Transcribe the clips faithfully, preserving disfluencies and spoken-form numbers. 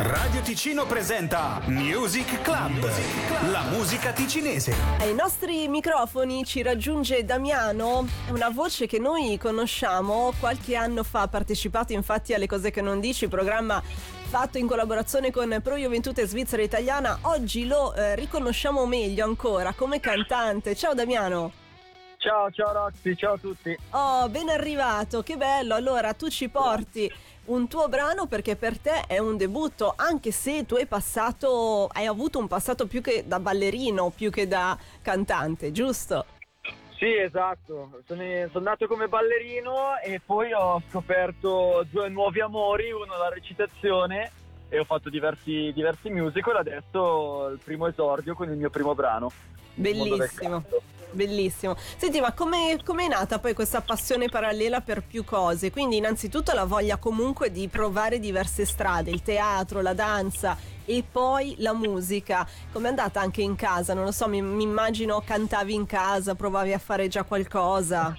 Radio Ticino presenta Music Club, la musica ticinese. Ai nostri microfoni ci raggiunge Damiano, una voce che noi conosciamo. Qualche anno fa ha partecipato infatti alle Cose che non dici, programma fatto in collaborazione con Pro Juventute Svizzera Italiana. Oggi lo eh, riconosciamo meglio ancora come cantante. Ciao Damiano. Ciao, ciao Roxy, ciao a tutti. Oh, ben arrivato, che bello. Allora, tu ci porti un tuo brano perché per te è un debutto, anche se tu hai passato, hai avuto un passato più che da ballerino, più che da cantante, giusto? Sì, esatto. Sono, sono nato come ballerino e poi ho scoperto due nuovi amori, uno la recitazione, e ho fatto diversi, diversi musical. Adesso il primo esordio con il mio primo brano. Bellissimo, bellissimo. Senti, ma come è nata poi questa passione parallela per più cose? Quindi innanzitutto la voglia comunque di provare diverse strade, il teatro, la danza e poi la musica. Com'è andata anche in casa? Non lo so, mi, mi immagino cantavi in casa, provavi a fare già qualcosa.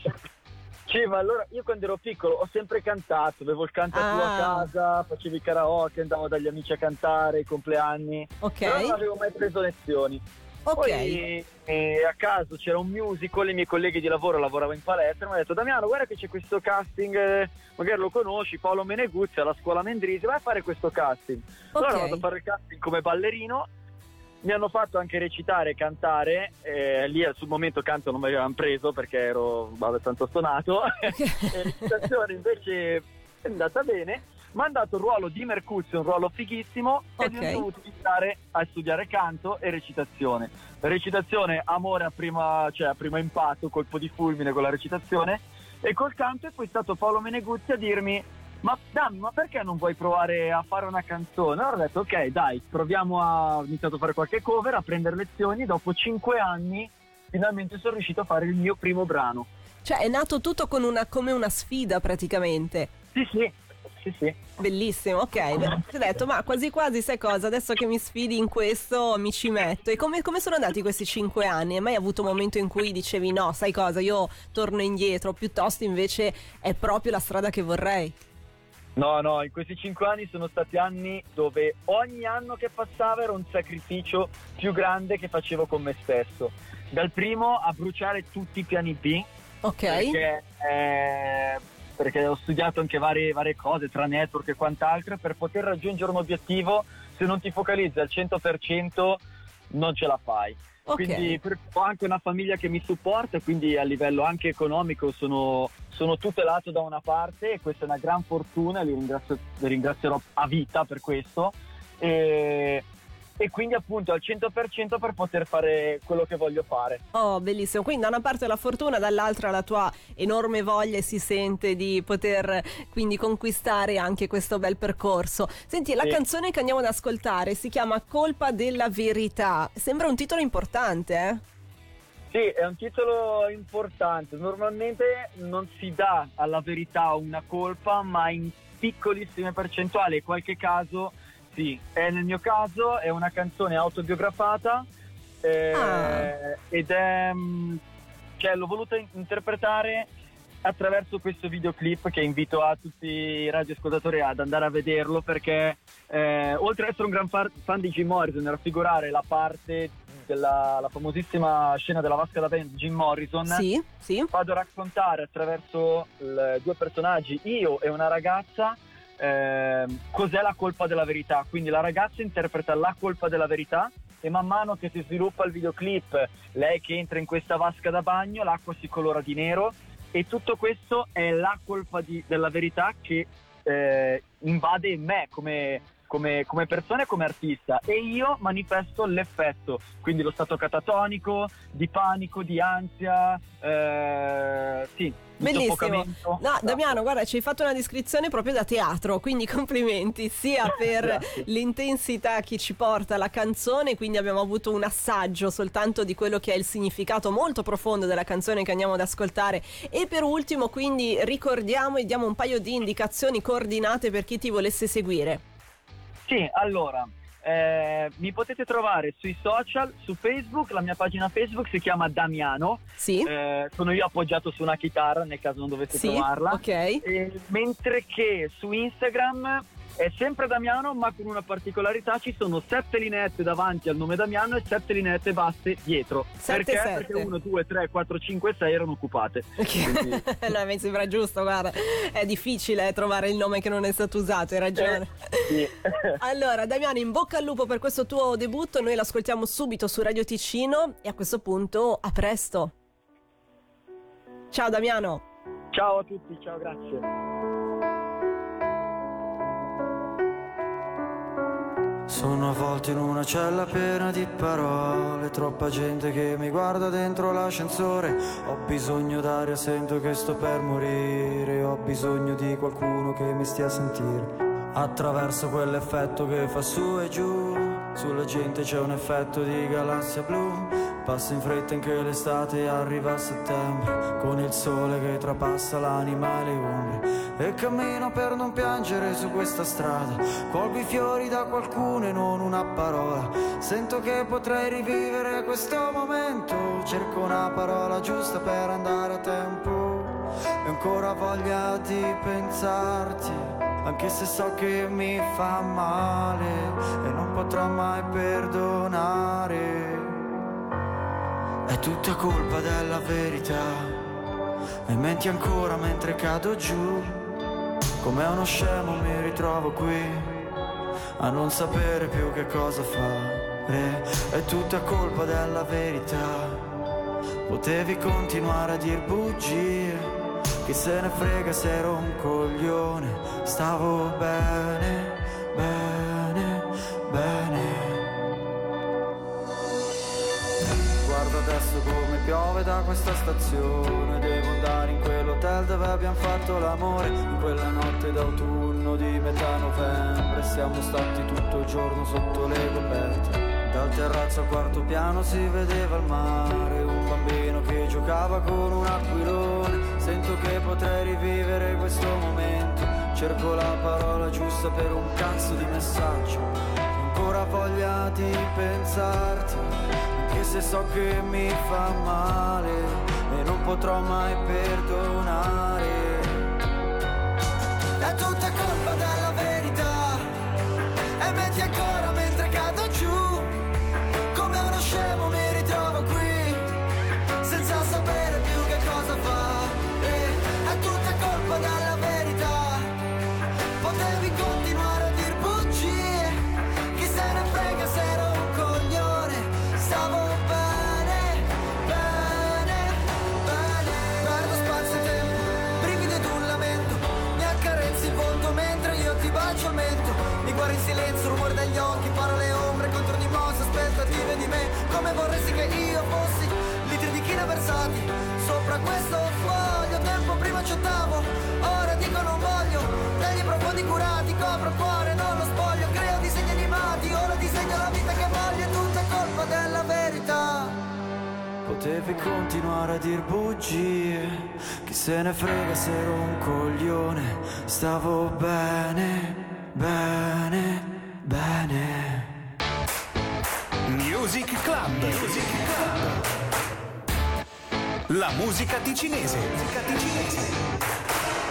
Sì, ma allora io quando ero piccolo ho sempre cantato, avevo il canto Ah. tuo a casa, facevo i karaoke, andavo dagli amici a cantare, i compleanni, Ok. però non avevo mai preso lezioni. Ok. Poi eh, a caso c'era un musical, i miei colleghi di lavoro lavoravano in palestra, mi hanno detto: Damiano, guarda che c'è questo casting, eh, magari lo conosci, Paolo Meneguzzi alla scuola Mendrisi, vai a fare questo casting. Allora Ok. ho andato a fare il casting come ballerino, mi hanno fatto anche recitare e cantare, eh, lì sul momento canto non mi avevano preso perché ero vabbè, tanto stonato, e recitazione invece è andata bene. Mi hanno dato il ruolo di Mercuzio, un ruolo fighissimo, Ok. e ho dovuto iniziare a studiare canto e recitazione. Recitazione, amore a prima, cioè a primo impatto, colpo di fulmine con la recitazione, e col canto è poi stato Paolo Meneguzzi a dirmi: ma dammi, ma perché non vuoi provare a fare una canzone? Allora ho detto: ok, dai, proviamo a... ho iniziato a fare qualche cover, a prendere lezioni. Dopo cinque anni finalmente sono riuscito a fare il mio primo brano. Cioè è nato tutto con una, come una sfida praticamente. Sì, sì, sì, sì. Bellissimo, ok. Beh, ti ho detto, ma quasi quasi sai cosa, adesso che mi sfidi in questo mi ci metto. E come, come sono andati questi cinque anni? Hai mai avuto un momento in cui dicevi no, sai cosa, io torno indietro, piuttosto invece è proprio la strada che vorrei? No, no, in questi cinque anni sono stati anni dove ogni anno che passava era un sacrificio più grande che facevo con me stesso. Dal primo a bruciare tutti i piani B, Ok. perché, eh, perché ho studiato anche varie, varie cose tra network e quant'altro, e per poter raggiungere un obiettivo, se non ti focalizzi al cento per cento non ce la fai. Ok. Quindi per- ho anche una famiglia che mi supporta, quindi a livello anche economico sono, sono tutelato da una parte, e questa è una gran fortuna, li, ringrazio, li ringrazierò a vita per questo, e, e quindi appunto al cento per cento per poter fare quello che voglio fare. Oh, bellissimo. Quindi da una parte la fortuna, dall'altra la tua enorme voglia, e si sente di poter quindi conquistare anche questo bel percorso. Senti, la Sì. canzone che andiamo ad ascoltare si chiama Colpa della verità. Sembra un titolo importante, eh? Sì, è un titolo importante. Normalmente non si dà alla verità una colpa, ma in piccolissime percentuali, in qualche caso sì. E nel mio caso è una canzone autobiografata, eh, Ah. ed è mh, cioè l'ho voluta in- interpretare attraverso questo videoclip, che invito a tutti i radioascoltatori ad andare a vederlo, perché eh, oltre ad essere un gran far- fan di Jim Morrison, raffigurare la parte della la famosissima scena della vasca da band di Jim Morrison, Sì, sì. vado a raccontare attraverso il- due personaggi, io e una ragazza, ehm, cos'è la colpa della verità. Quindi la ragazza interpreta la colpa della verità, e man mano che si sviluppa il videoclip, lei che entra in questa vasca da bagno, l'acqua si colora di nero, e tutto questo è la colpa di- della verità che eh, invade me come, come, come persona e come artista, e io manifesto l'effetto, quindi lo stato catatonico, di panico, di ansia, eh, sì, di Bellissimo. soffocamento. No, Esatto. Damiano, guarda, ci hai fatto una descrizione proprio da teatro, quindi complimenti sia per Grazie. l'intensità che ci porta la canzone, quindi abbiamo avuto un assaggio soltanto di quello che è il significato molto profondo della canzone che andiamo ad ascoltare, e per ultimo quindi ricordiamo e diamo un paio di indicazioni coordinate per chi ti volesse seguire. Sì, allora, eh, mi potete trovare sui social, su Facebook, la mia pagina Facebook si chiama Damiano, Sì? eh, sono io appoggiato su una chitarra nel caso non dovete Sì, trovarla. ok. Eh, mentre che su Instagram È sempre Damiano, ma con una particolarità: ci sono sette lineette davanti al nome Damiano e sette lineette basse dietro. Sette, perché? sette. Perché uno, due, tre, quattro, cinque, sei erano occupate. Quindi... no, mi sembra giusto, guarda, è difficile trovare il nome che non è stato usato, hai ragione. Eh, sì. Allora, Damiano, in bocca al lupo per questo tuo debutto, noi l'ascoltiamo subito su Radio Ticino e a questo punto a presto. Ciao Damiano. Ciao a tutti, ciao, grazie. Sono avvolto in una cella piena di parole, troppa gente che mi guarda dentro l'ascensore. Ho bisogno d'aria, sento che sto per morire. Ho bisogno di qualcuno che mi stia a sentire. Attraverso quell'effetto che fa su e giù, sulla gente c'è un effetto di galassia blu. Passa in fretta anche l'estate, arriva a settembre, con il sole che trapassa l'anima e le ombre. E cammino per non piangere su questa strada, colgo i fiori da qualcuno e non una parola. Sento che potrei rivivere questo momento, cerco una parola giusta per andare a tempo. E ancora voglia di pensarti, anche se so che mi fa male e non potrò mai perdonare. È tutta colpa della verità, e menti ancora mentre cado giù. Come uno scemo mi ritrovo qui a non sapere più che cosa fare. È tutta colpa della verità, potevi continuare a dir bugie. Chi se ne frega se ero un coglione, stavo bene, bene, bene. Guarda adesso come piove da questa stazione, devo andare in quell'hotel dove abbiamo fatto l'amore. In quella notte d'autunno di metà novembre siamo stati tutto il giorno sotto le coperte. Dal terrazzo al quarto piano si vedeva il mare, un bambino che giocava con un aquilone. Sento che potrei rivivere questo momento, cerco la parola giusta per un cazzo di messaggio. Ancora voglia di pensarti, anche se so che mi fa male e non potrò mai perdonare. È tutta colpa della verità, e metti ancora mentre cado giù. Come uno scemo mi ritrovo qui, senza sapere più che cosa fare. È tutta colpa della verità, potevi continuare a dir bugie. Chi se ne frega se ero un coglione, stavo bene, bene, bene. Perdo spazio e tempo, brividi ed un lamento, mi accarezzi il volto mentre io ti bacio al mento. Mi guardi in silenzio, rumore degli occhi, parole ombre contro ogni mossa, aspettative di me. Come vorresti che io fossi, litri di china versati sopra questo foglio. Tempo prima accettavo, ora dico non voglio. Degli profondi curati, copro il cuore, non lo spoglio. Creo disegni animati, ora disegno la vita che voglio. È tutta colpa della verità, potevi continuare a dir bugie. Chi se ne frega se ero un coglione, stavo bene, bene, bene. Music Club. Music Club. La musica ticinese. Musica ticinese.